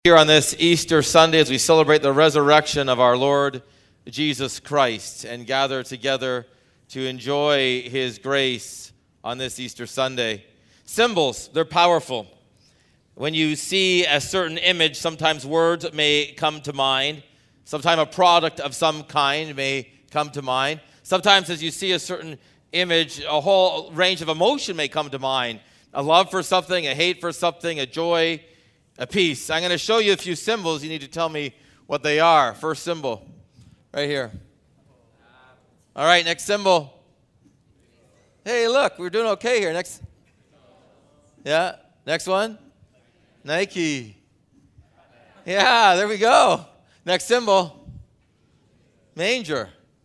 Here on this Easter Sunday as we celebrate the resurrection of our Lord Jesus Christ and gather together to enjoy his grace on this Easter Sunday. Symbols, they're powerful. When you see a certain image, sometimes words may come to mind. Sometimes a product of some kind may come to mind. Sometimes as you see a certain image, a whole range of emotion may come to mind. A love for something, a hate for something, a joy, a peace. I'm going to show you a few symbols. You need to tell me what they are. First symbol, right here. All right, next symbol. Hey, look, we're doing okay here. Next. Yeah, next one. Nike. Yeah, there we go. Next symbol. Manger.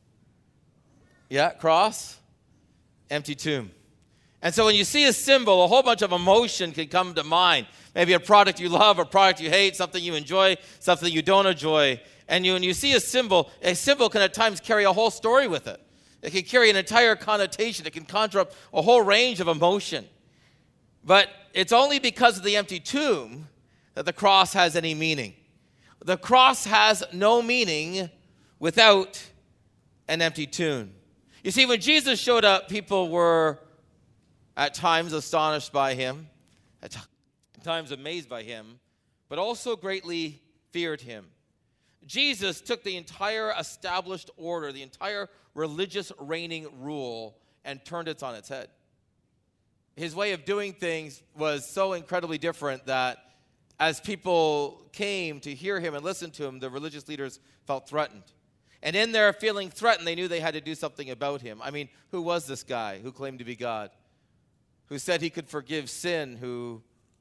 Yeah, cross. Empty tomb. And so when you see a symbol, a whole bunch of emotion can come to mind. Maybe a product you love, a product you hate, something you enjoy, something you don't enjoy. And when you see a symbol can at times carry a whole story with it. It can carry an entire connotation. It can conjure up a whole range of emotion. But it's only because of the empty tomb that the cross has any meaning. The cross has no meaning without an empty tomb. You see, when Jesus showed up, people were at times astonished by him, at times amazed by him, but also greatly feared him. Jesus took the entire established order, the entire religious reigning rule, and turned it on its head. His way of doing things was so incredibly different that as people came to hear him and listen to him, the religious leaders felt threatened. And in their feeling threatened, they knew they had to do something about him. I mean, who was this guy who claimed to be God? Who said he could forgive sin, who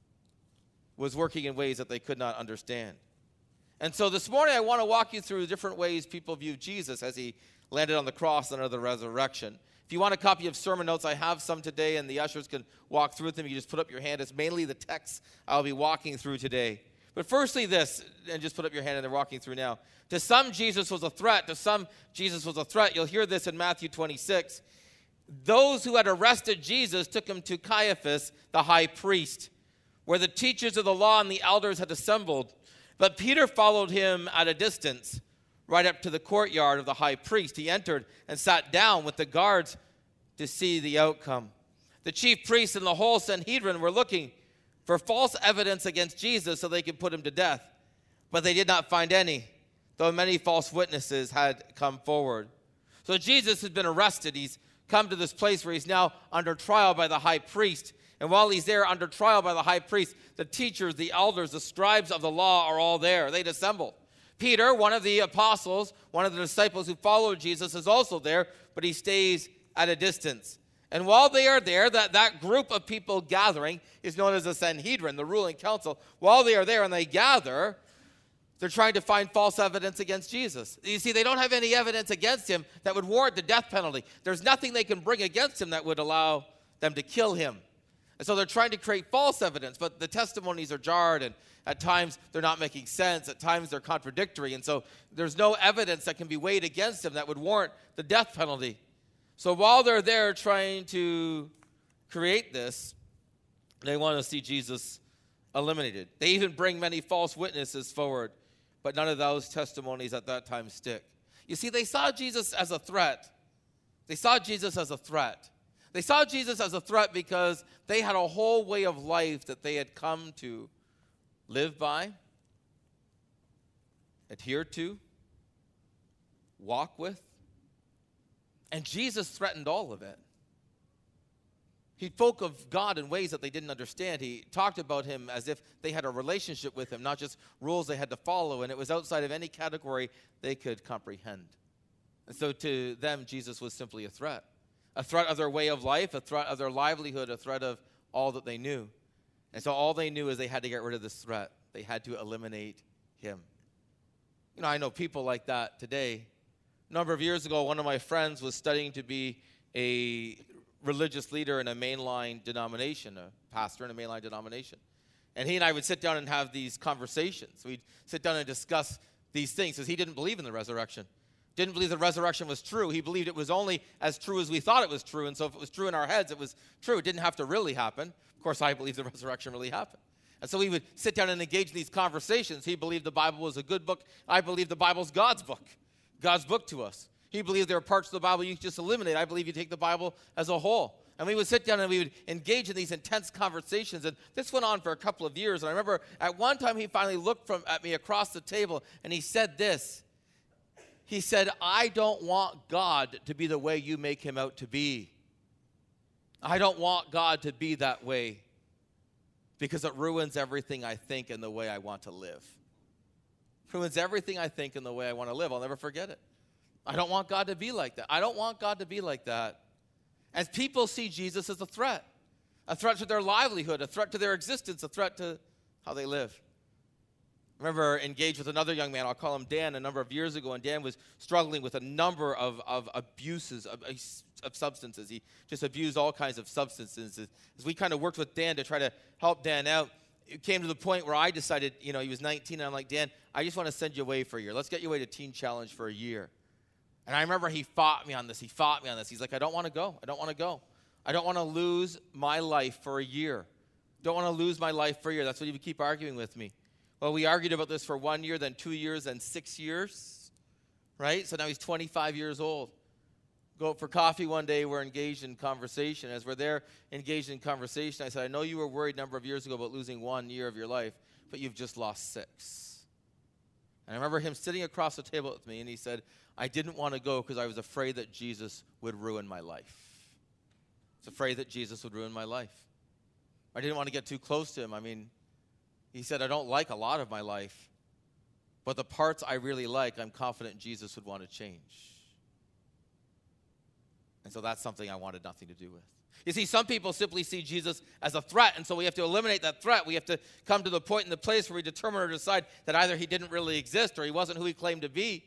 was working in ways that they could not understand. And so this morning I want to walk you through different ways people view Jesus as he landed on the cross under the resurrection. If you want a copy of sermon notes, I have some today, and the ushers can walk through them. You just put up your hand. It's mainly the text I'll be walking through today. But firstly this, and just put up your hand, and they're walking through now. To some, Jesus was a threat. To some, Jesus was a threat. You'll hear this in Matthew 26. Those who had arrested Jesus took him to Caiaphas, the high priest, where the teachers of the law and the elders had assembled. But Peter followed him at a distance, right up to the courtyard of the high priest. He entered and sat down with the guards to see the outcome. The chief priests and the whole Sanhedrin were looking for false evidence against Jesus so they could put him to death. But they did not find any, though many false witnesses had come forward. So Jesus has been arrested. He's come to this place where he's now under trial by the high priest. And while he's there under trial by the high priest, the teachers, the elders, the scribes of the law are all there. They'd assembled. Peter, one of the apostles, one of the disciples who followed Jesus, is also there, but he stays at a distance. And while they are there, that group of people gathering is known as the Sanhedrin, the ruling council. While they are there and they gather, they're trying to find false evidence against Jesus. You see, they don't have any evidence against him that would warrant the death penalty. There's nothing they can bring against him that would allow them to kill him. And so they're trying to create false evidence, but the testimonies are jarred, and at times they're not making sense. At times they're contradictory. And so there's no evidence that can be weighed against him that would warrant the death penalty. So while they're there trying to create this, they want to see Jesus eliminated. They even bring many false witnesses forward, but none of those testimonies at that time stick. You see, they saw Jesus as a threat. They saw Jesus as a threat. They saw Jesus as a threat because they had a whole way of life that they had come to live by, adhere to, walk with. And Jesus threatened all of it. He spoke of God in ways that they didn't understand. He talked about him as if they had a relationship with him, not just rules they had to follow, and it was outside of any category they could comprehend. And so to them, Jesus was simply a threat of their way of life, a threat of their livelihood, a threat of all that they knew. And so all they knew is they had to get rid of this threat. They had to eliminate him. You know, I know people like that today. A number of years ago, one of my friends was studying to be a religious leader in a mainline denomination, a pastor in a mainline denomination. And he and I would sit down and have these conversations. We'd sit down and discuss these things because he didn't believe in the resurrection. Didn't believe the resurrection was true. He believed it was only as true as we thought it was true. And so if it was true in our heads, it was true. It didn't have to really happen. Of course, I believe the resurrection really happened. And so we would sit down and engage in these conversations. He believed the Bible was a good book. I believe the Bible's God's book to us. He believed there are parts of the Bible you just eliminate. I believe you take the Bible as a whole. And we would sit down and we would engage in these intense conversations. And this went on for a couple of years. And I remember at one time he finally looked at me across the table and he said this. He said, I don't want God to be the way you make him out to be. I don't want God to be that way because it ruins everything I think and the way I want to live. It ruins everything I think and the way I want to live. I'll never forget it. I don't want God to be like that. I don't want God to be like that. As people see Jesus as a threat to their livelihood, a threat to their existence, a threat to how they live. I remember engaged with another young man, I'll call him Dan, a number of years ago, and Dan was struggling with a number of abuses of substances. He just abused all kinds of substances. As we kind of worked with Dan to try to help Dan out, it came to the point where I decided, he was 19, and I'm like, Dan, I just want to send you away for a year. Let's get you away to Teen Challenge for a year. And I remember he fought me on this. He's like, I don't want to go. I don't want to go. I don't want to lose my life for a year. Don't want to lose my life for a year. That's what he would keep arguing with me. Well, we argued about this for 1 year, then 2 years, then 6 years, right? So now he's 25 years old. Go out for coffee one day, we're engaged in conversation. As we're there engaged in conversation, I said, I know you were worried a number of years ago about losing 1 year of your life, but you've just lost 6. And I remember him sitting across the table with me, and he said, I didn't want to go because I was afraid that Jesus would ruin my life. I was afraid that Jesus would ruin my life. I didn't want to get too close to him. He said, I don't like a lot of my life, but the parts I really like, I'm confident Jesus would want to change. And so that's something I wanted nothing to do with. You see, some people simply see Jesus as a threat, and so we have to eliminate that threat. We have to come to the point in the place where we determine or decide that either he didn't really exist or he wasn't who he claimed to be,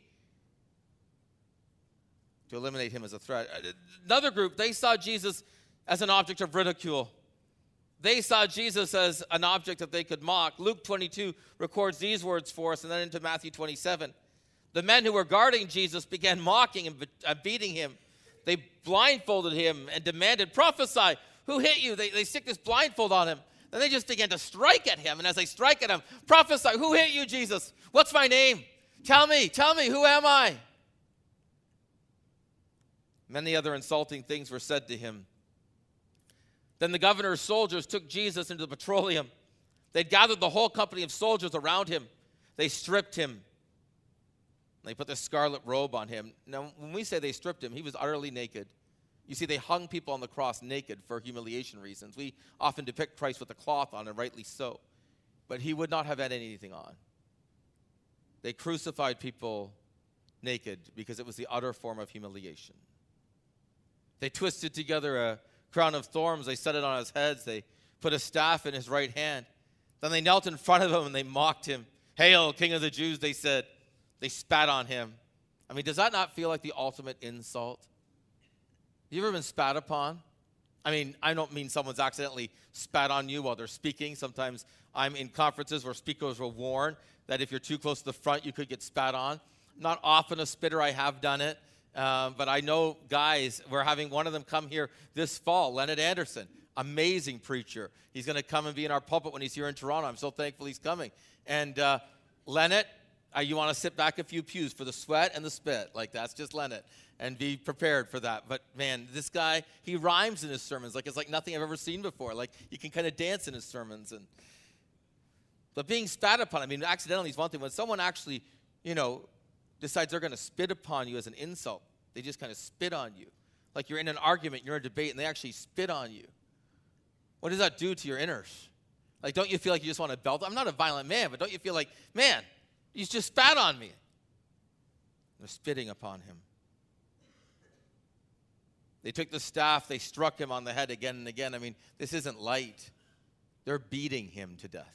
to eliminate him as a threat. Another group, they saw Jesus as an object of ridicule. They saw Jesus as an object that they could mock. Luke 22 records these words for us, and then into Matthew 27. The men who were guarding Jesus began mocking and beating him. They blindfolded him and demanded, prophesy, who hit you? They stick this blindfold on him. Then they just began to strike at him. And as they strike at him, prophesy, who hit you, Jesus? What's my name? Tell me, who am I? Many other insulting things were said to him. Then the governor's soldiers took Jesus into the Petroleum. They'd gathered the whole company of soldiers around him. They stripped him. They put this scarlet robe on him. Now, when we say they stripped him, he was utterly naked. You see, they hung people on the cross naked for humiliation reasons. We often depict Christ with a cloth on, and rightly so. But he would not have had anything on. They crucified people naked because it was the utter form of humiliation. They twisted together a crown of thorns. They set it on his head. They put a staff in his right hand. Then they knelt in front of him and they mocked him. Hail, King of the Jews, they said. They spat on him. Does that not feel like the ultimate insult? You ever been spat upon? I don't mean someone's accidentally spat on you while they're speaking. Sometimes I'm in conferences where speakers will warn that if you're too close to the front, you could get spat on. Not often a spitter, I have done it. But I know guys, we're having one of them come here this fall, Leonard Anderson, amazing preacher. He's going to come and be in our pulpit when he's here in Toronto. I'm so thankful he's coming. And Leonard, you want to sit back a few pews for the sweat and the spit. That's just Leonard. And be prepared for that. But man, this guy, he rhymes in his sermons. It's like nothing I've ever seen before. You can kind of dance in his sermons. But being spat upon, accidentally is one thing. When someone actually, decides they're going to spit upon you as an insult, they just kind of spit on you. Like you're in an argument, you're in a debate, and they actually spit on you. What does that do to your inners? Don't you feel like you just want to belt? I'm not a violent man, but don't you feel like, man, you just spat on me? They're spitting upon him. They took the staff, they struck him on the head again and again. This isn't light. They're beating him to death.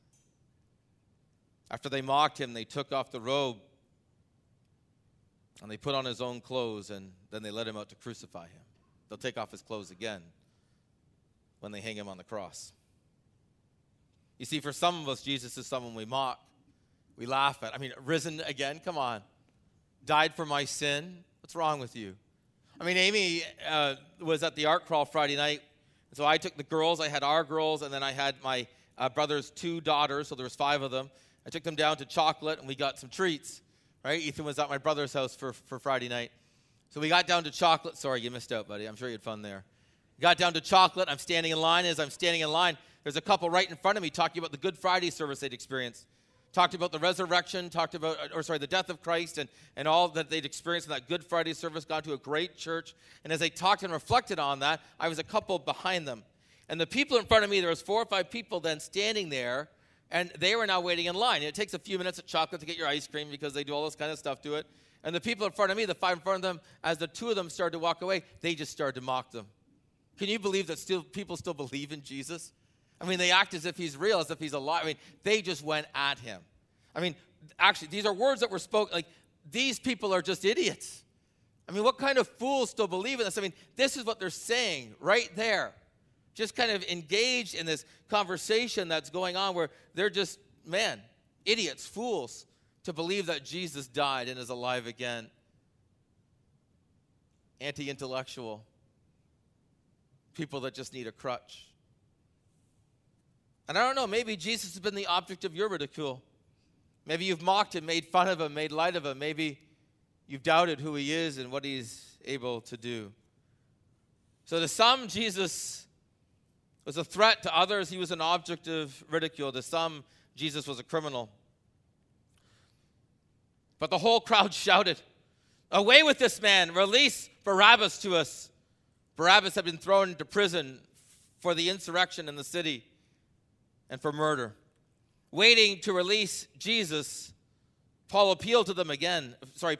After they mocked him, they took off the robe and they put on his own clothes, and then they let him out to crucify him. They'll take off his clothes again when they hang him on the cross. You see, for some of us, Jesus is someone we mock. We laugh at. Risen again? Come on. Died for my sin? What's wrong with you? Amy was at the art crawl Friday night. So I took the girls. I had our girls, and then I had my brother's 2 daughters, so there was 5 of them. I took them down to Chocolate, and we got some treats, right? Ethan was at my brother's house for Friday night. So we got down to Chocolate. Sorry, you missed out, buddy. I'm sure you had fun there. Got down to Chocolate. I'm standing in line. As I'm standing in line, there's a couple right in front of me talking about the Good Friday service they'd experienced. Talked about the resurrection, the death of Christ and all that they'd experienced in that Good Friday service, gone to a great church. And as they talked and reflected on that, I was a couple behind them. And the people in front of me, there was 4 or 5 people then standing there, and they were now waiting in line. And it takes a few minutes at Chocolate to get your ice cream because they do all this kind of stuff to it. And the people in front of me, the 5 in front of them, as the 2 of them started to walk away, they just started to mock them. Can you believe that people still believe in Jesus? I mean, they act as if he's real, as if he's alive. I mean, they just went at him. I mean, actually, these are words that were spoken. Like, these people are just idiots. I mean, what kind of fools still believe in this? I mean, this is what they're saying right there. Just kind of engaged in this conversation that's going on where they're just, idiots, fools, to believe that Jesus died and is alive again. Anti-intellectual. People that just need a crutch. And I don't know, maybe Jesus has been the object of your ridicule. Maybe you've mocked him, made fun of him, made light of him. Maybe you've doubted who he is and what he's able to do. So to some, Jesus was a threat. To others, he was an object of ridicule. To some, Jesus was a criminal. But the whole crowd shouted, "Away with this man! Release Barabbas to us!" Barabbas had been thrown into prison for the insurrection in the city and for murder. Waiting to release Jesus, Pilate appealed to them again.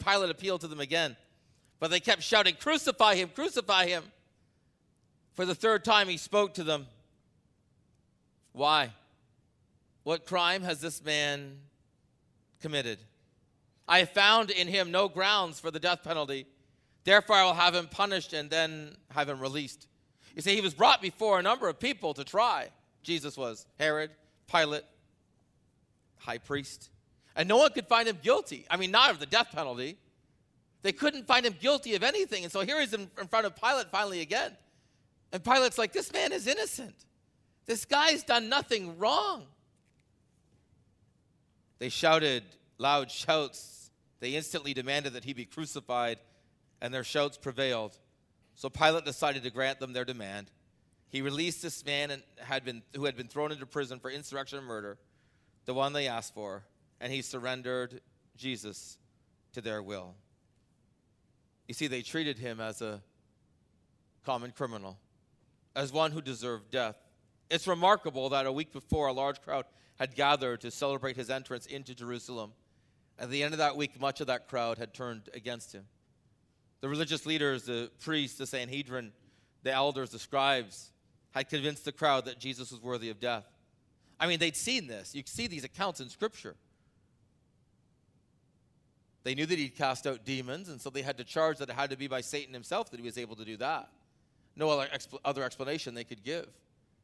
But they kept shouting, "Crucify him, crucify him." For the 3rd time he spoke to them. Why? What crime has this man committed? I have found in him no grounds for the death penalty. Therefore I will have him punished and then have him released. You see, he was brought before a number of people to try. Jesus was. Herod, Pilate, high priest. And no one could find him guilty. I mean, not of the death penalty. They couldn't find him guilty of anything. And so here he's in front of Pilate finally again. And Pilate's like, this man is innocent. This guy's done nothing wrong. They shouted loud shouts. They instantly demanded that he be crucified, and their shouts prevailed. So Pilate decided to grant them their demand. He released this man who had been thrown into prison for insurrection and murder, the one they asked for, and he surrendered Jesus to their will. You see, they treated him as a common criminal, as one who deserved death. It's remarkable that a week before, a large crowd had gathered to celebrate his entrance into Jerusalem. At the end of that week, much of that crowd had turned against him. The religious leaders, the priests, the Sanhedrin, the elders, the scribes, had convinced the crowd that Jesus was worthy of death. I mean, they'd seen this. You see these accounts in Scripture. They knew that he'd cast out demons, and so they had to charge that it had to be by Satan himself that he was able to do that. No other explanation they could give.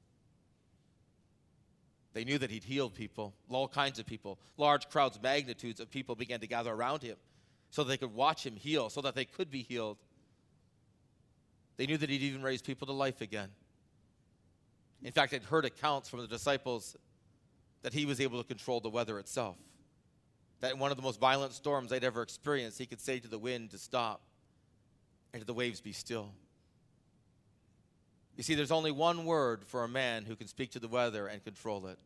They knew that he'd healed people, all kinds of people. Large crowds, magnitudes of people began to gather around him so they could watch him heal, so that they could be healed. They knew that he'd even raise people to life again. In fact, they'd heard accounts from the disciples that he was able to control the weather itself. That in one of the most violent storms they'd ever experienced, he could say to the wind to stop and to the waves be still. You see, there's only one word for a man who can speak to the weather and control it.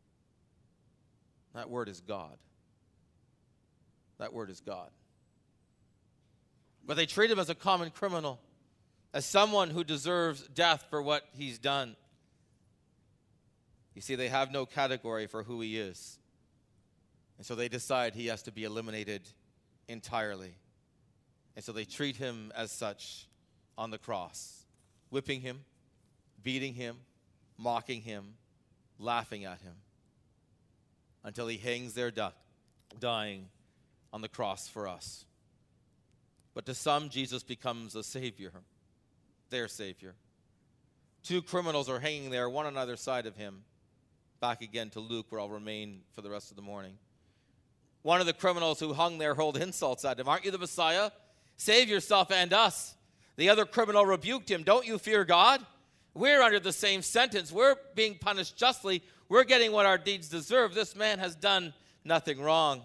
That word is God. That word is God. But they treat him as a common criminal, as someone who deserves death for what he's done. You see, they have no category for who he is. And so they decide he has to be eliminated entirely. And so they treat him as such on the cross, whipping him, beating him, mocking him, laughing at him, until he hangs there dying on the cross for us. But to some, Jesus becomes a savior, their savior. 2 criminals are hanging there, one on either side of him. Back again to Luke, where I'll remain for the rest of the morning. One of the criminals who hung there hurled insults at him. "Aren't you the Messiah? Save yourself and us." The other criminal rebuked him. "Don't you fear God? We're under the same sentence. We're being punished justly. We're getting what our deeds deserve. This man has done nothing wrong.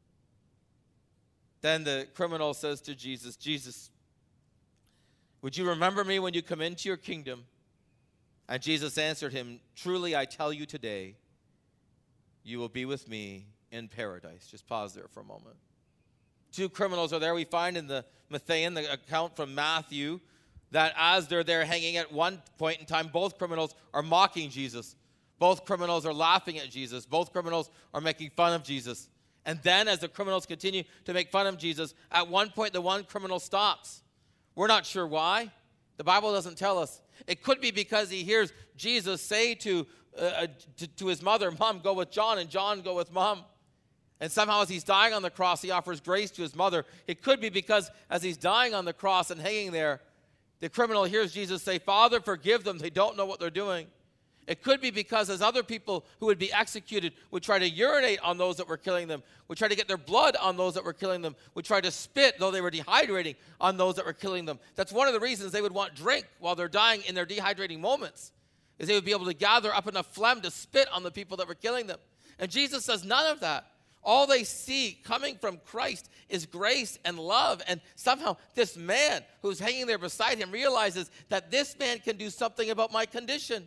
Then the criminal says to Jesus, Jesus, would you remember me when you come into your kingdom? And Jesus answered him, truly I tell you today, you will be with me in paradise. Just pause there for a moment. Two criminals are there. We find in the Matthean, the account from Matthew, that as they're there hanging at one point in time, both criminals are mocking Jesus. Both criminals are laughing at Jesus. Both criminals are making fun of Jesus. And then as the criminals continue to make fun of Jesus, at one point the one criminal stops. We're not sure why. The Bible doesn't tell us. It could be because he hears Jesus say to his mother, Mom, go with John, and John, go with Mom. And somehow as he's dying on the cross, he offers grace to his mother. It could be because as he's dying on the cross and hanging there, the criminal hears Jesus say, Father, forgive them. They don't know what they're doing. It could be because as other people who would be executed would try to urinate on those that were killing them, would try to get their blood on those that were killing them, would try to spit, though they were dehydrating, on those that were killing them. That's one of the reasons they would want drink while they're dying in their dehydrating moments, is they would be able to gather up enough phlegm to spit on the people that were killing them. And Jesus says none of that. All they see coming from Christ is grace and love. And somehow this man who's hanging there beside him realizes that this man can do something about my condition.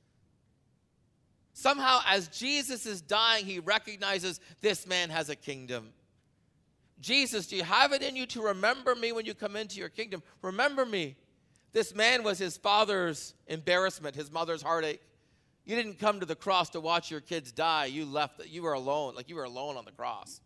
Somehow as Jesus is dying, he recognizes this man has a kingdom. Jesus, do you have it in you to remember me when you come into your kingdom? Remember me. This man was his father's embarrassment, his mother's heartache. You didn't come to the cross to watch your kids die. You left. You were alone, like you were alone on the cross.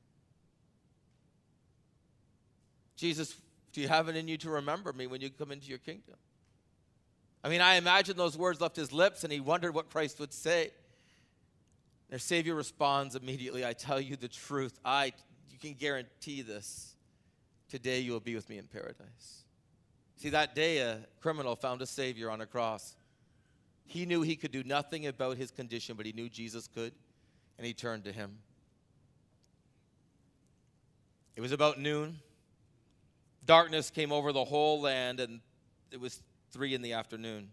Jesus, do you have it in you to remember me when you come into your kingdom? I mean, I imagine those words left his lips, and he wondered what Christ would say. Their Savior responds immediately, I tell you the truth. You can guarantee this. Today you will be with me in paradise. See, that day a criminal found a Savior on a cross. He knew he could do nothing about his condition, but he knew Jesus could, and he turned to him. It was about noon. Darkness came over the whole land, and it was 3 p.m.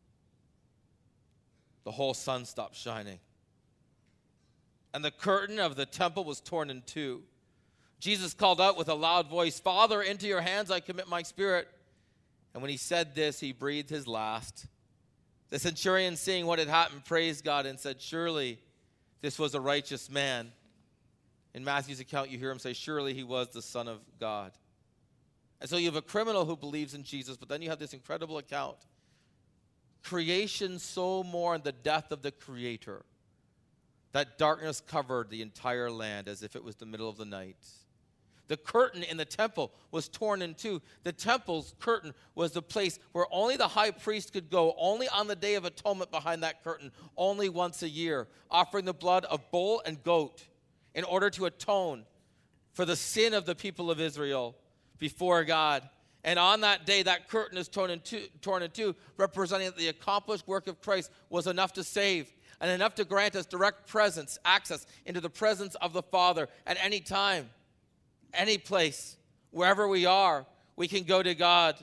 The whole sun stopped shining. And the curtain of the temple was torn in two. Jesus called out with a loud voice, Father, into your hands I commit my spirit. And when he said this, he breathed his last. The centurion, seeing what had happened, praised God and said, surely this was a righteous man. In Matthew's account, you hear him say, surely he was the Son of God. And so you have a criminal who believes in Jesus, but then you have this incredible account. Creation so mourned the death of the Creator that darkness covered the entire land as if it was the middle of the night. The curtain in the temple was torn in two. The temple's curtain was the place where only the high priest could go, only on the Day of Atonement behind that curtain, only once a year, offering the blood of bull and goat in order to atone for the sin of the people of Israel before God. And on that day, that curtain is torn in two, representing that the accomplished work of Christ was enough to save and enough to grant us direct presence, access into the presence of the Father at any time. Any place, wherever we are, we can go to God.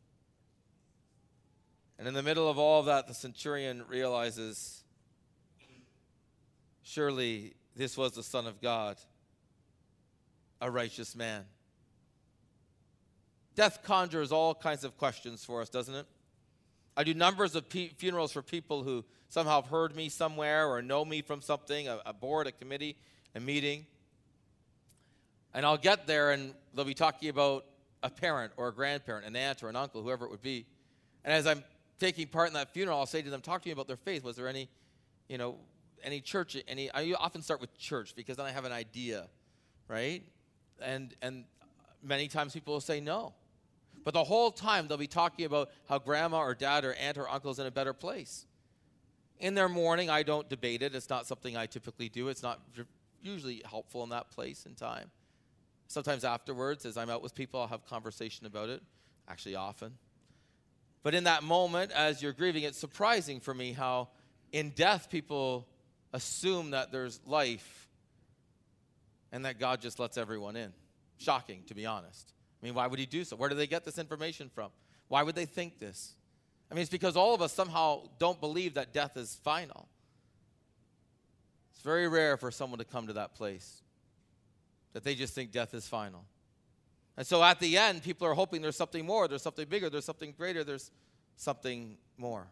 And in the middle of all of that, the centurion realizes, surely this was the Son of God, a righteous man. Death conjures all kinds of questions for us, doesn't it? I do numbers of funerals for people who somehow have heard me somewhere or know me from something, a board, a committee, a meeting. And I'll get there, and they'll be talking about a parent or a grandparent, an aunt or an uncle, whoever it would be. And as I'm taking part in that funeral, I'll say to them, talk to me about their faith. Was there any church, I often start with church because then I have an idea, right? And many times people will say no. But the whole time they'll be talking about how grandma or dad or aunt or uncle is in a better place. In their mourning, I don't debate it. It's not something I typically do. It's not usually helpful in that place and time. Sometimes afterwards, as I'm out with people, I'll have conversation about it, actually often. But in that moment, as you're grieving, it's surprising for me how in death people assume that there's life and that God just lets everyone in. Shocking, to be honest. I mean, why would he do so? Where do they get this information from? Why would they think this? I mean, it's because all of us somehow don't believe that death is final. It's very rare for someone to come to that place, that they just think death is final. And so at the end, people are hoping there's something more, there's something bigger, there's something greater, there's something more.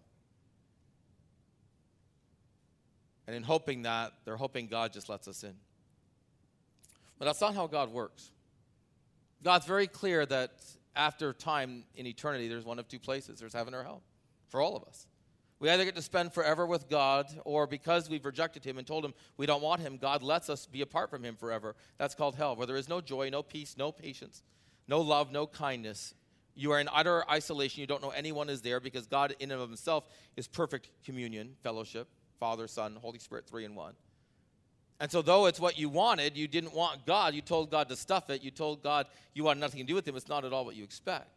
And in hoping that, they're hoping God just lets us in. But that's not how God works. God's very clear that after time in eternity, there's one of two places. There's heaven or hell for all of us. We either get to spend forever with God, or because we've rejected him and told him we don't want him, God lets us be apart from him forever. That's called hell, where there is no joy, no peace, no patience, no love, no kindness. You are in utter isolation. You don't know anyone is there, because God in and of himself is perfect communion, fellowship, Father, Son, Holy Spirit, 3 in 1. And so though it's what you wanted, you didn't want God. You told God to stuff it. You told God you wanted nothing to do with him. It's not at all what you expect.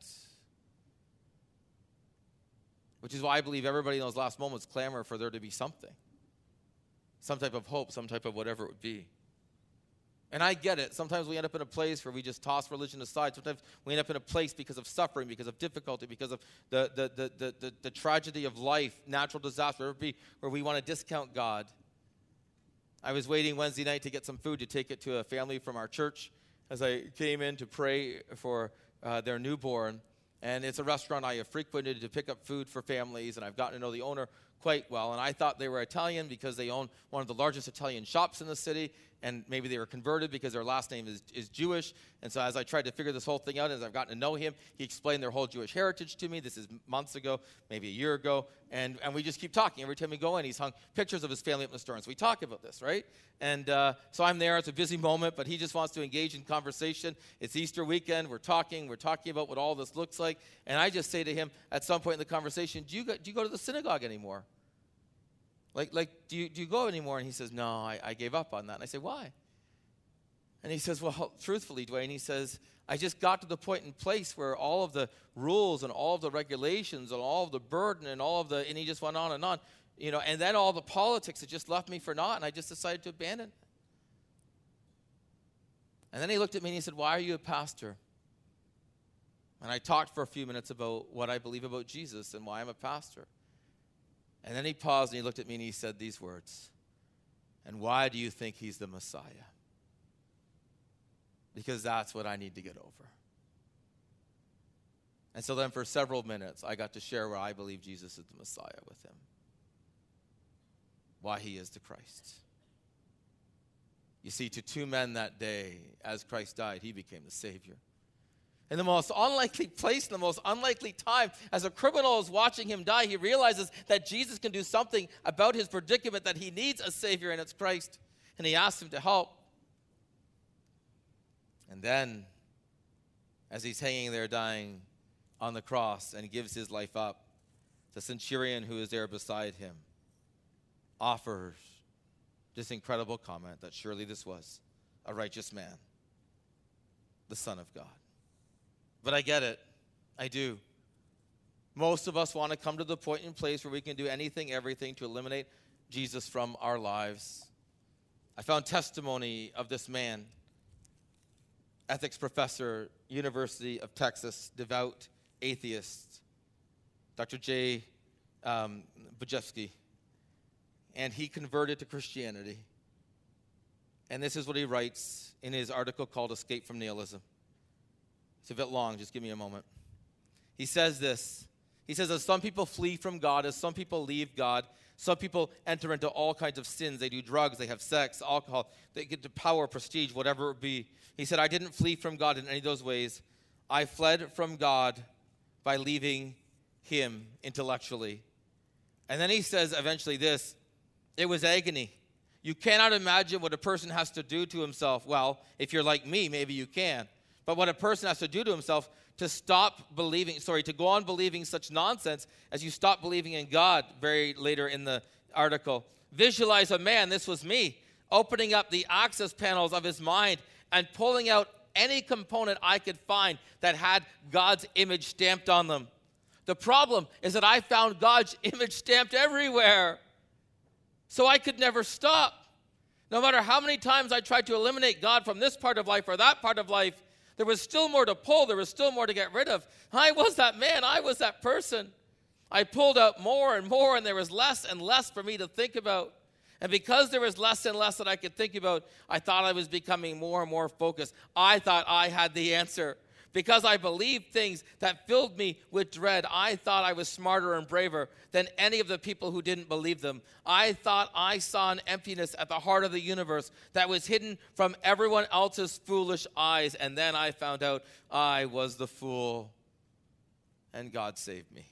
Which is why I believe everybody in those last moments clamor for there to be something. Some type of hope, some type of whatever it would be. And I get it. Sometimes we end up in a place where we just toss religion aside. Sometimes we end up in a place because of suffering, because of difficulty, because of the tragedy of life, natural disaster, where we want to discount God. I was waiting Wednesday night to get some food to take it to a family from our church as I came in to pray for their newborn. And it's a restaurant I have frequented to pick up food for families, and I've gotten to know the owner quite well. And I thought they were Italian because they own one of the largest Italian shops in the city, and maybe they were converted because their last name is Jewish. And so as I tried to figure this whole thing out, as I've gotten to know him, he explained their whole Jewish heritage to me. This is months ago, maybe a year ago. And we just keep talking. Every time we go in, he's hung pictures of his family up in the store. And so we talk about this, right? And so I'm there. It's a busy moment, but he just wants to engage in conversation. It's Easter weekend. We're talking about what all this looks like. And I just say to him at some point in the conversation, do you go to the synagogue anymore? Do you go anymore? And he says, no, I gave up on that. And I say, why? And he says, well, truthfully, Dwayne, he says, I just got to the point in place where all of the rules and all of the regulations and all of the burden and and he just went on, and then all the politics, it just left me for naught, and I just decided to abandon it. And then he looked at me and he said, why are you a pastor? And I talked for a few minutes about what I believe about Jesus and why I'm a pastor. And then he paused and he looked at me and he said these words, and why do you think he's the Messiah? Because that's what I need to get over. And so then for several minutes, I got to share why I believe Jesus is the Messiah with him. Why he is the Christ. You see, to two men that day, as Christ died, he became the Savior. In the most unlikely place, in the most unlikely time, as a criminal is watching him die, he realizes that Jesus can do something about his predicament, that he needs a Savior, and it's Christ. And he asks him to help. And then, as he's hanging there dying on the cross and gives his life up, the centurion who is there beside him offers this incredible comment that surely this was a righteous man, the Son of God. But I get it. I do. Most of us want to come to the point and place where we can do anything, everything to eliminate Jesus from our lives. I found testimony of this man, ethics professor, University of Texas, devout atheist, Dr. J. Bujewski. And he converted to Christianity. And this is what he writes in his article called Escape from Nihilism. It's a bit long, just give me a moment. He says this. He says, as some people flee from God, as some people leave God, some people enter into all kinds of sins. They do drugs, they have sex, alcohol, they get to power, prestige, whatever it be. He said, I didn't flee from God in any of those ways. I fled from God by leaving him intellectually. And then he says eventually this, it was agony. You cannot imagine what a person has to do to himself. Well, if you're like me, maybe you can. But what a person has to do to himself to to go on believing such nonsense as you stop believing in God, very later in the article. Visualize a man, this was me, opening up the access panels of his mind and pulling out any component I could find that had God's image stamped on them. The problem is that I found God's image stamped everywhere. So I could never stop. No matter how many times I tried to eliminate God from this part of life or that part of life, there was still more to pull. There was still more to get rid of. I was that man. I was that person. I pulled out more and more, and there was less and less for me to think about. And because there was less and less that I could think about, I thought I was becoming more and more focused. I thought I had the answer. Because I believed things that filled me with dread, I thought I was smarter and braver than any of the people who didn't believe them. I thought I saw an emptiness at the heart of the universe that was hidden from everyone else's foolish eyes. And then I found out I was the fool, and God saved me.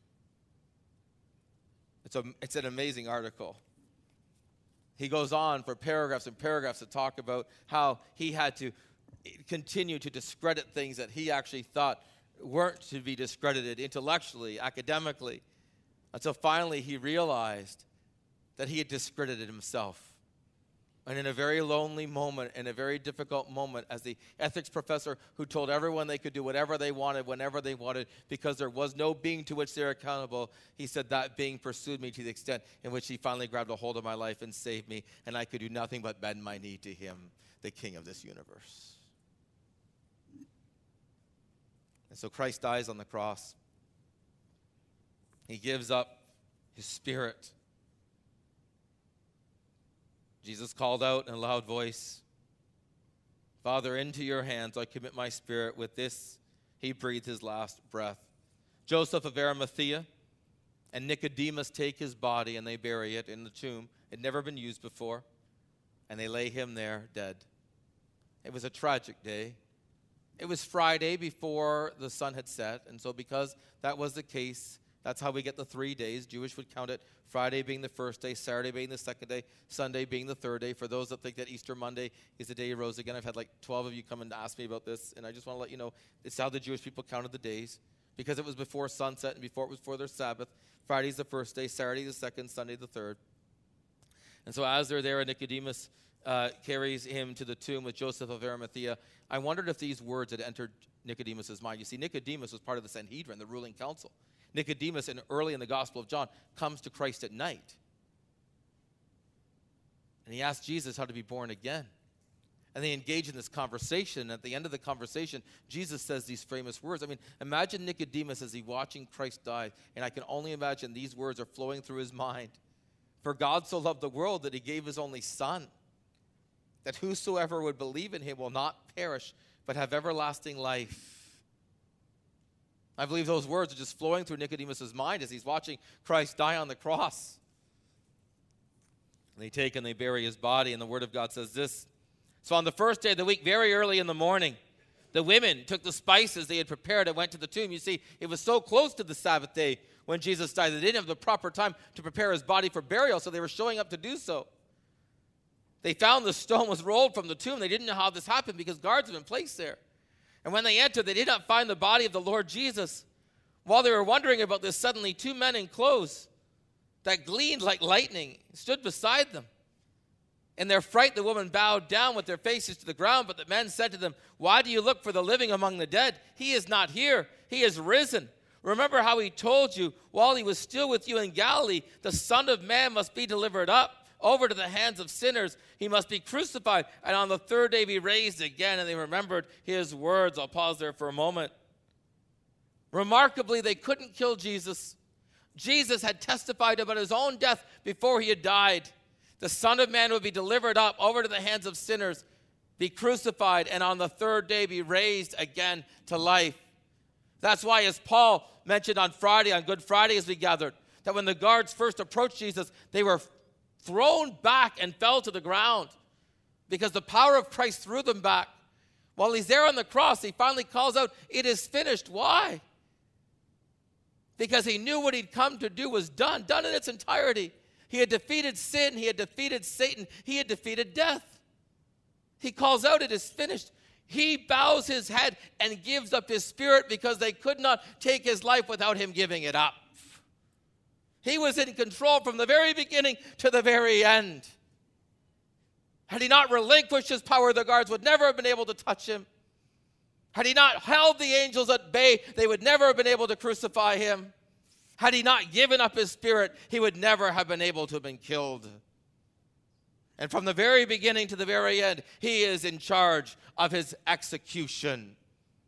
It's an amazing article. He goes on for paragraphs and paragraphs to talk about how he had to continue to discredit things that he actually thought weren't to be discredited intellectually, academically, until finally he realized that he had discredited himself. And in a very lonely moment, in a very difficult moment, as the ethics professor who told everyone they could do whatever they wanted, whenever they wanted, because there was no being to which they're accountable, he said that being pursued me to the extent in which he finally grabbed a hold of my life and saved me, and I could do nothing but bend my knee to him, the King of this universe. And so Christ dies on the cross. He gives up his spirit. Jesus called out in a loud voice, "Father, into your hands I commit my spirit." With this, he breathed his last breath. Joseph of Arimathea and Nicodemus take his body and they bury it in the tomb. It had never been used before. And they lay him there dead. It was a tragic day. It was Friday before the sun had set, and so because that was the case, that's how we get the 3 days. Jewish would count it, Friday being the first day, Saturday being the second day, Sunday being the third day. For those that think that Easter Monday is the day he rose again, I've had like 12 of you come and ask me about this, and I just want to let you know, it's how the Jewish people counted the days, because it was before sunset and before it was for their Sabbath. Friday's the first day, Saturday the second, Sunday the third. And so as they're there, Nicodemus carries him to the tomb with Joseph of Arimathea. I wondered if these words had entered Nicodemus' mind. You see, Nicodemus was part of the Sanhedrin, the ruling council. Nicodemus, early in the Gospel of John, comes to Christ at night. And he asks Jesus how to be born again. And they engage in this conversation. At the end of the conversation, Jesus says these famous words. I mean, imagine Nicodemus as he's watching Christ die, and I can only imagine these words are flowing through his mind. "For God so loved the world that he gave his only Son, that whosoever would believe in him will not perish, but have everlasting life." I believe those words are just flowing through Nicodemus' mind as he's watching Christ die on the cross. And they take and they bury his body, and the Word of God says this. "So on the first day of the week, very early in the morning, the women took the spices they had prepared and went to the tomb." You see, it was so close to the Sabbath day when Jesus died, they didn't have the proper time to prepare his body for burial, so they were showing up to do so. They found the stone was rolled from the tomb. They didn't know how this happened because guards had been placed there. And when they entered, they did not find the body of the Lord Jesus. While they were wondering about this, suddenly 2 men in clothes that gleamed like lightning stood beside them. In their fright, the woman bowed down with their faces to the ground, but the men said to them, "Why do you look for the living among the dead? He is not here. He is risen. Remember how he told you while he was still with you in Galilee, the Son of Man must be delivered up over to the hands of sinners. He must be crucified, and on the third day be raised again." And they remembered his words. I'll pause there for a moment. Remarkably, they couldn't kill Jesus. Jesus had testified about his own death before he had died. The Son of Man would be delivered up over to the hands of sinners, be crucified, and on the third day be raised again to life. That's why, as Paul mentioned on Friday, on Good Friday as we gathered, that when the guards first approached Jesus, they were thrown back and fell to the ground because the power of Christ threw them back. While he's there on the cross, he finally calls out, "It is finished." Why? Because he knew what he'd come to do was done in its entirety. He had defeated sin, he had defeated Satan, he had defeated death. He calls out, "It is finished." He bows his head and gives up his spirit because they could not take his life without him giving it up. He was in control from the very beginning to the very end. Had he not relinquished his power, the guards would never have been able to touch him. Had he not held the angels at bay, they would never have been able to crucify him. Had he not given up his spirit, he would never have been able to have been killed. And from the very beginning to the very end, he is in charge of his execution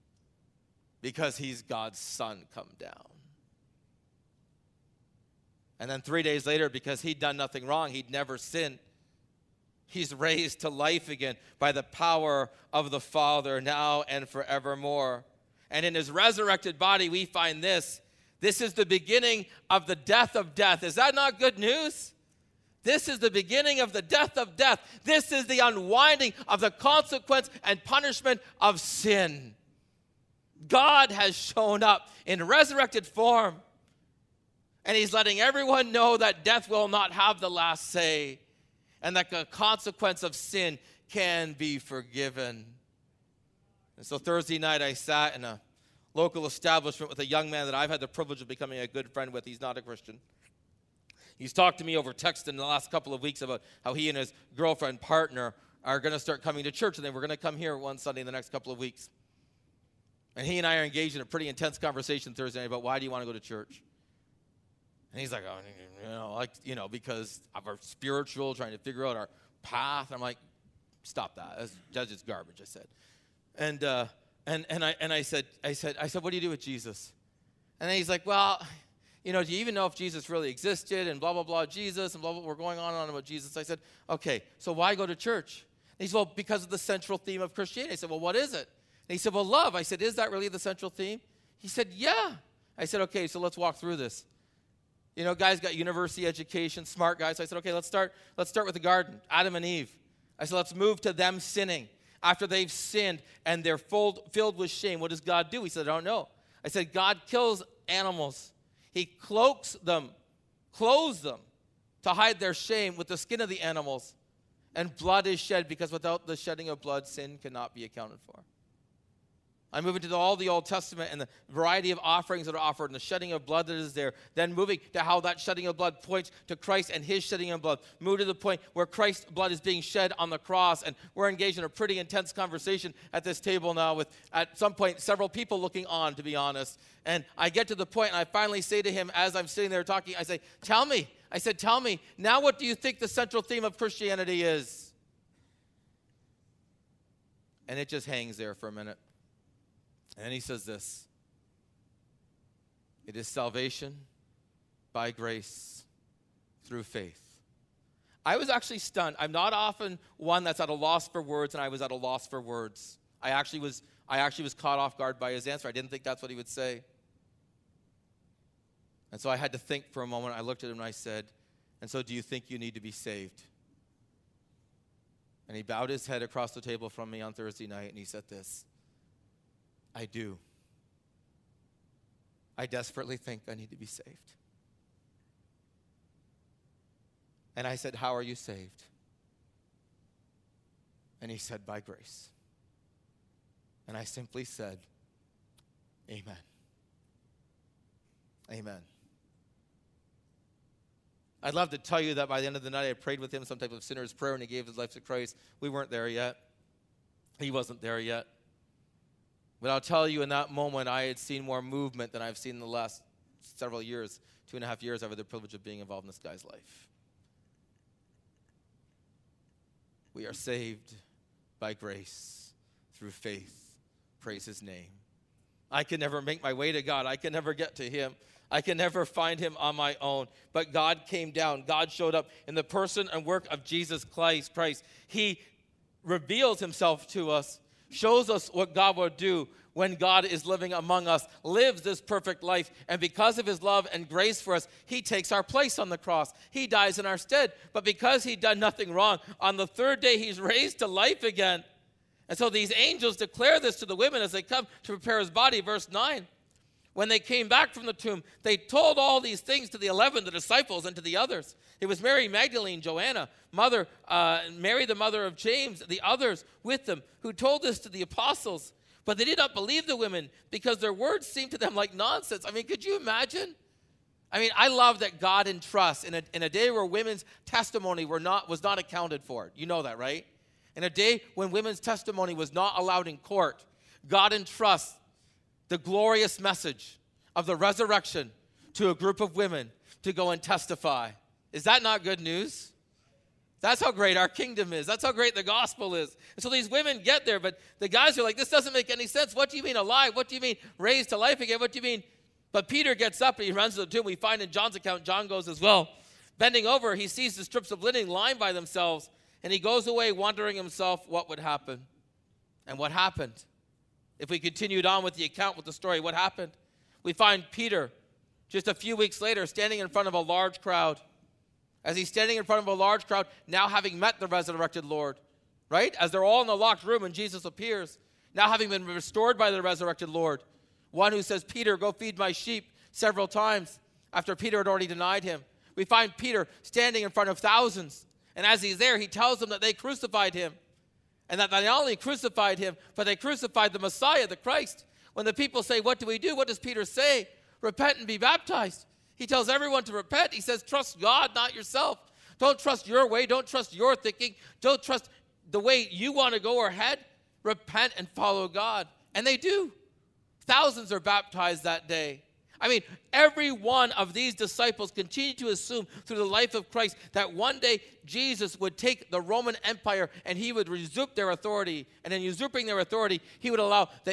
because he's God's Son come down. And then 3 days later, because he'd done nothing wrong, he'd never sinned, he's raised to life again by the power of the Father now and forevermore. And in his resurrected body, we find this. This is the beginning of the death of death. Is that not good news? This is the beginning of the death of death. This is the unwinding of the consequence and punishment of sin. God has shown up in resurrected form. And he's letting everyone know that death will not have the last say. And that the consequence of sin can be forgiven. And so Thursday night I sat in a local establishment with a young man that I've had the privilege of becoming a good friend with. He's not a Christian. He's talked to me over text in the last couple of weeks about how he and his girlfriend partner are going to start coming to church, and then we're going to come here one Sunday in the next couple of weeks. And he and I are engaged in a pretty intense conversation Thursday night about why do you want to go to church? And he's like, because of our spiritual, trying to figure out our path. And I'm like, stop that. That's just garbage, I said. And I said, what do you do with Jesus? And then he's like, well, do you even know if Jesus really existed and blah, blah, blah, Jesus and blah, blah, we're going on and on about Jesus. I said, okay, so why go to church? And he said, well, because of the central theme of Christianity. I said, well, what is it? And he said, well, love. I said, is that really the central theme? He said, yeah. I said, okay, so let's walk through this. Guys got university education, smart guys. So I said, okay, let's start with the garden, Adam and Eve. I said, let's move to them sinning. After they've sinned and they're filled with shame, what does God do? He said, I don't know. I said, God kills animals. He clothes them to hide their shame with the skin of the animals. And blood is shed because without the shedding of blood, sin cannot be accounted for. I move into all the Old Testament and the variety of offerings that are offered and the shedding of blood that is there. Then moving to how that shedding of blood points to Christ and his shedding of blood. Move to the point where Christ's blood is being shed on the cross. And we're engaged in a pretty intense conversation at this table now with, at some point, several people looking on, to be honest. And I get to the point and I finally say to him as I'm sitting there talking, I say, tell me, now what do you think the central theme of Christianity is? And it just hangs there for a minute. And then he says this, it is salvation by grace through faith. I was actually stunned. I'm not often one that's at a loss for words, and I was at a loss for words. I actually was caught off guard by his answer. I didn't think that's what he would say. And so I had to think for a moment. I looked at him and I said, and so do you think you need to be saved? And he bowed his head across the table from me on Thursday night, and he said this, I do. I desperately think I need to be saved. And I said, how are you saved? And he said, by grace. And I simply said, amen. Amen. I'd love to tell you that by the end of the night I prayed with him some type of sinner's prayer and he gave his life to Christ. We weren't there yet. He wasn't there yet. But I'll tell you, in that moment, I had seen more movement than I've seen in the last several years. 2.5 years, I've had the privilege of being involved in this guy's life. We are saved by grace through faith. Praise his name. I can never make my way to God. I can never get to him. I can never find him on my own. But God came down. God showed up in the person and work of Jesus Christ. He reveals himself to us, shows us what God will do when God is living among us, lives this perfect life, and because of his love and grace for us, he takes our place on the cross. He dies in our stead, but because he'd done nothing wrong, on the third day he's raised to life again. And so these angels declare this to the women as they come to prepare his body, verse 9. When they came back from the tomb, they told all these things to the 11, the disciples, and to the others. It was Mary Magdalene, Joanna, Mary the mother of James, the others with them, who told this to the apostles. But they did not believe the women because their words seemed to them like nonsense. I mean, could you imagine? I love that God entrusts in a day where women's testimony was not accounted for. You know that, right? In a day when women's testimony was not allowed in court, God entrusts the glorious message of the resurrection to a group of women to go and testify. Is that not good news? That's how great our kingdom is. That's how great the gospel is. And so these women get there, but the guys are like, this doesn't make any sense. What do you mean alive? What do you mean raised to life again? What do you mean But Peter gets up and he runs to the tomb. We find in John's account, John goes as well. Bending over, he sees the strips of linen lying by themselves, and he goes away wondering himself what would happen. And what happened? If we continued on with the account, with the story, what happened? We find Peter, just a few weeks later, standing in front of a large crowd. As he's standing in front of a large crowd, now having met the resurrected Lord, right? As they're all in the locked room and Jesus appears, now having been restored by the resurrected Lord. One who says, Peter, go feed my sheep, several times after Peter had already denied him. We find Peter standing in front of thousands. And as he's there, he tells them that they crucified him. And that they not only crucified him, but they crucified the Messiah, the Christ. When the people say, what do we do? What does Peter say? Repent and be baptized. He tells everyone to repent. He says, trust God, not yourself. Don't trust your way. Don't trust your thinking. Don't trust the way you want to go or head. Repent and follow God. And they do. Thousands are baptized that day. I mean, every one of these disciples continued to assume through the life of Christ that one day Jesus would take the Roman Empire and he would usurp their authority. And in usurping their authority, he would allow the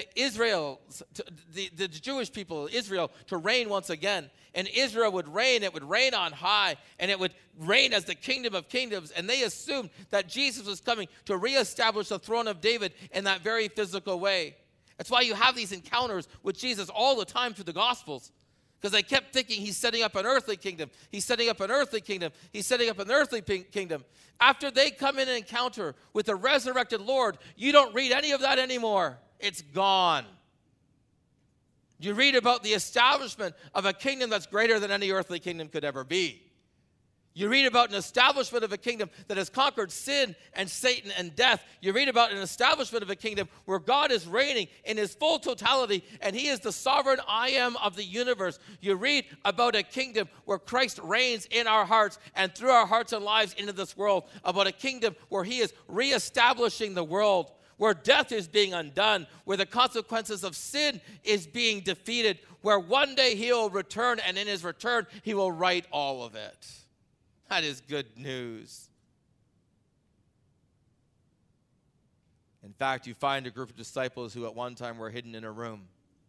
Jewish people, Israel, to reign once again. And Israel would reign. It would reign on high. And it would reign as the kingdom of kingdoms. And they assumed that Jesus was coming to reestablish the throne of David in that very physical way. That's why you have these encounters with Jesus all the time through the Gospels. Because they kept thinking he's setting up an earthly kingdom. He's setting up an earthly kingdom. He's setting up an earthly kingdom. After they come in and encounter with the resurrected Lord, you don't read any of that anymore. It's gone. You read about the establishment of a kingdom that's greater than any earthly kingdom could ever be. You read about an establishment of a kingdom that has conquered sin and Satan and death. You read about an establishment of a kingdom where God is reigning in his full totality and he is the sovereign I am of the universe. You read about a kingdom where Christ reigns in our hearts and through our hearts and lives into this world. About a kingdom where he is reestablishing the world, where death is being undone, where the consequences of sin is being defeated, where one day he will return and in his return he will right all of it. That is good news. In fact, you find a group of disciples who at one time were hidden in a room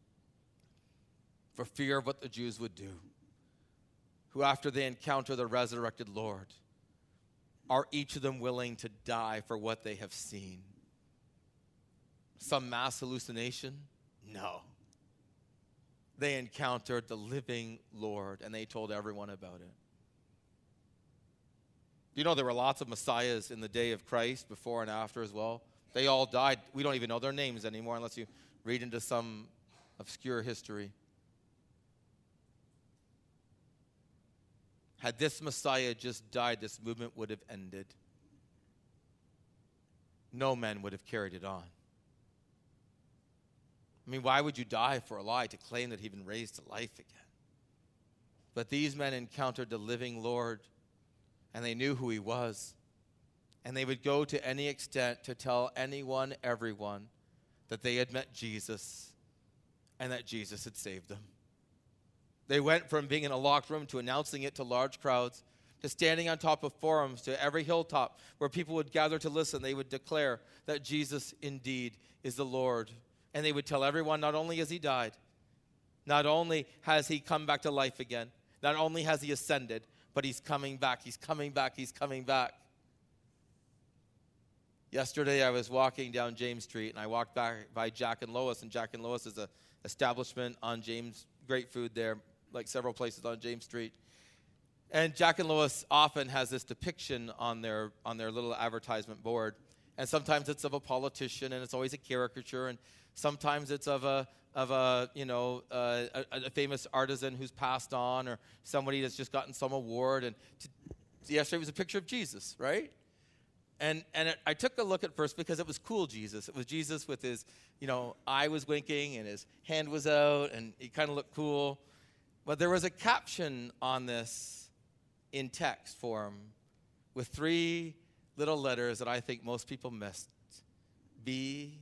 for fear of what the Jews would do, who after they encounter the resurrected Lord, are each of them willing to die for what they have seen. Some mass hallucination? No. They encountered the living Lord and they told everyone about it. You know, there were lots of messiahs in the day of Christ, before and after as well. They all died. We don't even know their names anymore unless you read into some obscure history. Had this Messiah just died, this movement would have ended. No men would have carried it on. I mean, why would you die for a lie to claim that he'd been raised to life again? But these men encountered the living Lord, and they knew who he was. And they would go to any extent to tell anyone, everyone, that they had met Jesus and that Jesus had saved them. They went from being in a locked room to announcing it to large crowds, to standing on top of forums, to every hilltop where people would gather to listen. They would declare that Jesus indeed is the Lord. And they would tell everyone, not only has he died, not only has he come back to life again, not only has he ascended, but he's coming back, he's coming back, he's coming back. Yesterday I was walking down James Street and I walked by Jack and Lois, and Jack and Lois is an establishment on James, great food there, like several places on James Street. And Jack and Lois often has this depiction on their little advertisement board. And sometimes it's of a politician and it's always a caricature, and sometimes it's of a famous artisan who's passed on, or somebody that's just gotten some award. And yesterday was a picture of Jesus, right? And I took a look at first because it was cool Jesus. It was Jesus with his, eye was winking and his hand was out and he kind of looked cool. But there was a caption on this in text form with 3 little letters that I think most people missed. BRB.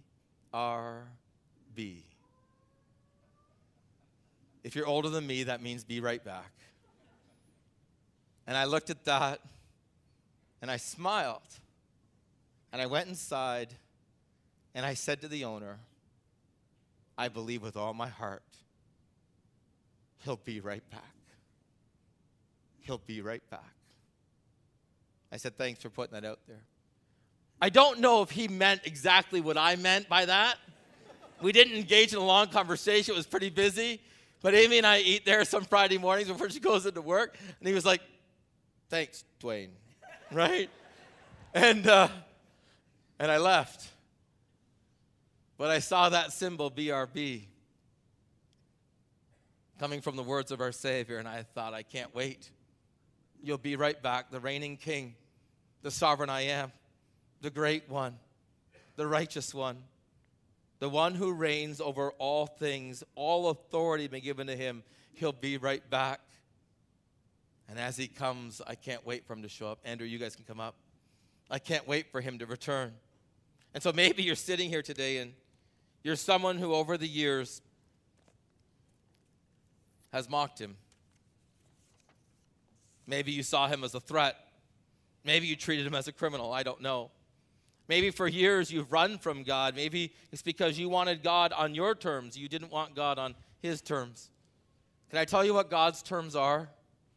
If you're older than me, that means be right back. And I looked at that and I smiled. And I went inside and I said to the owner, I believe with all my heart He'll be right back. He'll be right back. I said, thanks for putting that out there. I don't know if he meant exactly what I meant by that. We didn't engage in a long conversation. It was pretty busy. But Amy and I eat there some Friday mornings before she goes into work. And he was like, thanks, Dwayne. Right? And I left. But I saw that symbol, BRB, coming from the words of our Savior. And I thought, I can't wait. You'll be right back, the reigning King, the sovereign I am, the great one, the righteous one, the one who reigns over all things, all authority been given to him. He'll be right back. And as he comes, I can't wait for him to show up. Andrew, you guys can come up. I can't wait for him to return. And so maybe you're sitting here today and you're someone who over the years has mocked him. Maybe you saw him as a threat. Maybe you treated him as a criminal. I don't know. Maybe for years you've run from God. Maybe it's because you wanted God on your terms. You didn't want God on his terms. Can I tell you what God's terms are?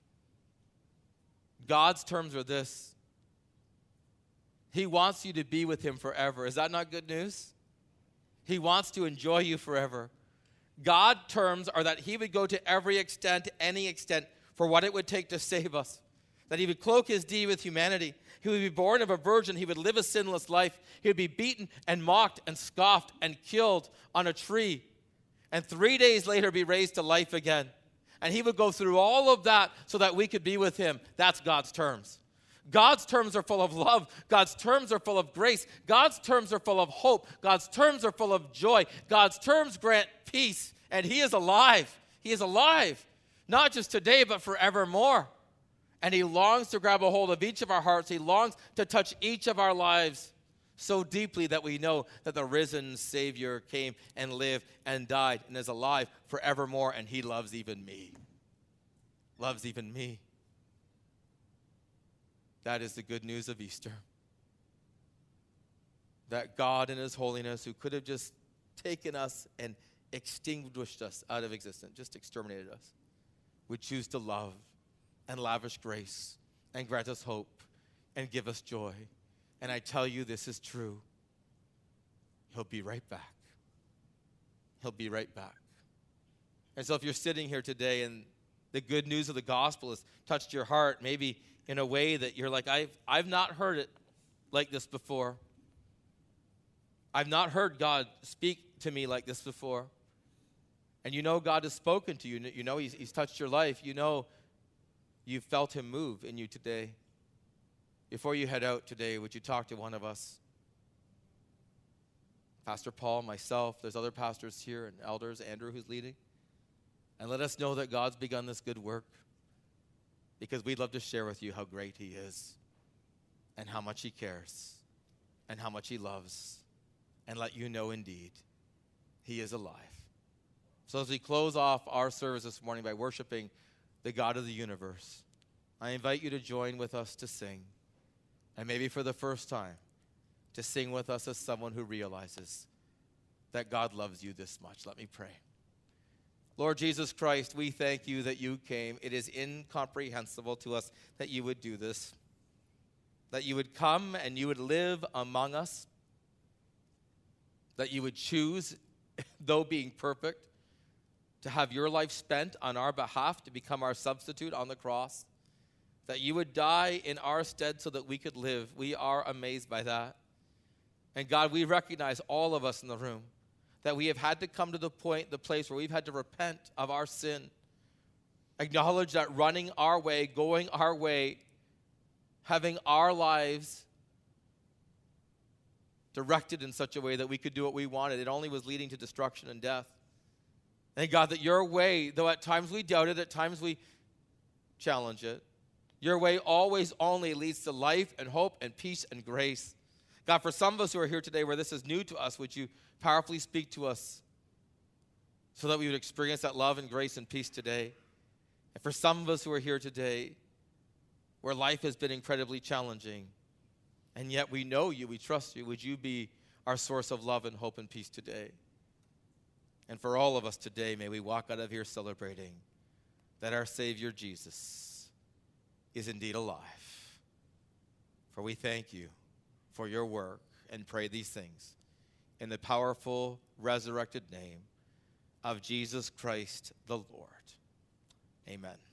God's terms are this. He wants you to be with him forever. Is that not good news? He wants to enjoy you forever. God's terms are that he would go to every extent, any extent, for what it would take to save us. That he would cloak his deity with humanity. He would be born of a virgin. He would live a sinless life. He would be beaten and mocked and scoffed and killed on a tree. And 3 days later be raised to life again. And he would go through all of that so that we could be with him. That's God's terms. God's terms are full of love. God's terms are full of grace. God's terms are full of hope. God's terms are full of joy. God's terms grant peace. And he is alive. He is alive. Not just today, but forevermore. And he longs to grab a hold of each of our hearts. He longs to touch each of our lives so deeply that we know that the risen Savior came and lived and died and is alive forevermore. And he loves even me. Loves even me. That is the good news of Easter. That God in his holiness, who could have just taken us and extinguished us out of existence, just exterminated us, would choose to love and lavish grace and grant us hope and give us joy. And I tell you, this is true. He'll be right back. He'll be right back. And so if you're sitting here today and the good news of the gospel has touched your heart, maybe in a way that you're like, I've not heard it like this before. I've not heard God speak to me like this before. And you know God has spoken to you. You know he's touched your life. You know you've felt him move in you today. Before you head out today, would you talk to one of us? Pastor Paul, myself, there's other pastors here and elders, Andrew who's leading. And let us know that God's begun this good work, because we'd love to share with you how great he is and how much he cares and how much he loves, and let you know indeed he is alive. So as we close off our service this morning by worshiping the God of the universe, I invite you to join with us to sing, and maybe for the first time, to sing with us as someone who realizes that God loves you this much. Let me pray. Lord Jesus Christ, we thank you that you came. It is incomprehensible to us that you would do this, that you would come and you would live among us, that you would choose, though being perfect, to have your life spent on our behalf, to become our substitute on the cross, that you would die in our stead so that we could live. We are amazed by that. And God, we recognize, all of us in the room, that we have had to come to the place where we've had to repent of our sin, acknowledge that running our way, going our way, having our lives directed in such a way that we could do what we wanted, it only was leading to destruction and death. Thank God that your way, though at times we doubt it, at times we challenge it, your way always only leads to life and hope and peace and grace. God, for some of us who are here today where this is new to us, would you powerfully speak to us so that we would experience that love and grace and peace today? And for some of us who are here today where life has been incredibly challenging, and yet we know you, we trust you, would you be our source of love and hope and peace today? And for all of us today, may we walk out of here celebrating that our Savior Jesus is indeed alive. For we thank you for your work and pray these things in the powerful, resurrected name of Jesus Christ the Lord. Amen.